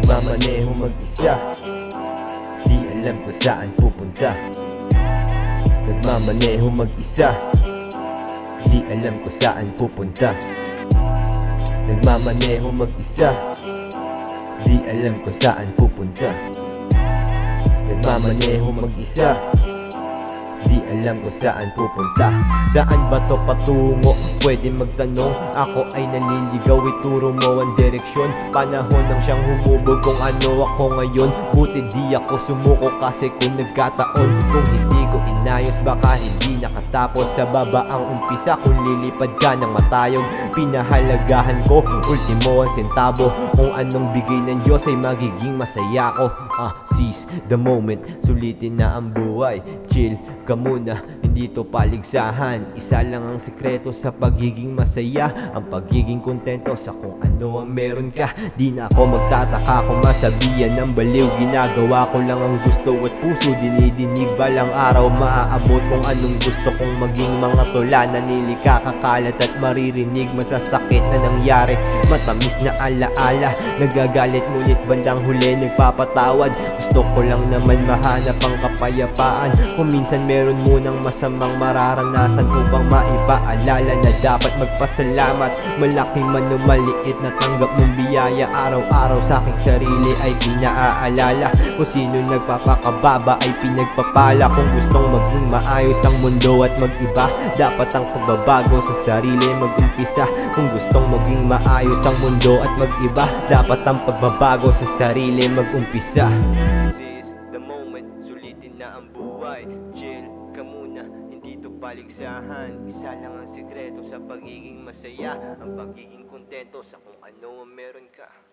Nagmamaneho mag-isa, di alam kung saan pupunta. Nagmamaneho mag-isa, di alam kung saan pupunta. Nagmamaneho mag-isa, di alam kung saan pupunta. Nagmamaneho mag-isa, di alam kung saan pupunta. Saan ba to patungo? Pwede magtanong. Ako ay naliligaw, ituro mo ang direksyon. Panahon nang siyang humubog kung ano ako ngayon. Buti di ako sumuko kasi kung nagkataon. Kung hindi ko inayos baka hindi nakatapos. Sa baba ang umpisa, kung lilipad ka ng matayog. Pinahalagahan ko, ultimo ang sentabo. Kung anong bigay ng Diyos ay magiging masaya ko. Seize the moment, sulitin na ang buhay. Chill ka muna, hindi to paligsahan. Isa lang ang sekreto sa pagiging masaya, ang pagiging kontento sa kung ano ang meron ka. Di na ako magtataka kung masabihan ng baliw. Ginagawa ko lang ang gusto at puso dinidinig. Balang araw maaabot kung anong gusto kong maging. Mga tula nanilika, kakalat at maririnig. Masasakit na nangyari, matamis na alaala. Nagagalit ngunit bandang huli nagpapatawad. Gusto ko lang naman mahanap ang kapayapaan. Kung minsan meron munang masamang mararanasan, upang maipaalala na dapat magpasalamat. Malaking man o maliit na tanggap mong biyaya. Araw-araw sa aking sarili ay pinaaalala. Kung sino nagpapakababa ay pinagpapala. Kung gustong maging maayos ang mundo at mag-iba, dapat ang pagbabago sa sarili mag-umpisa. Kung gustong maging maayos ang mundo at mag-iba, dapat ang pagbabago sa sarili mag-umpisa. Seize the moment, sulitin na ang buhay. Chill ka muna, hindi to paligsahan. Isa lang ang sikreto sa pagiging masaya, ang pagiging kontento sa kung ano ang meron ka.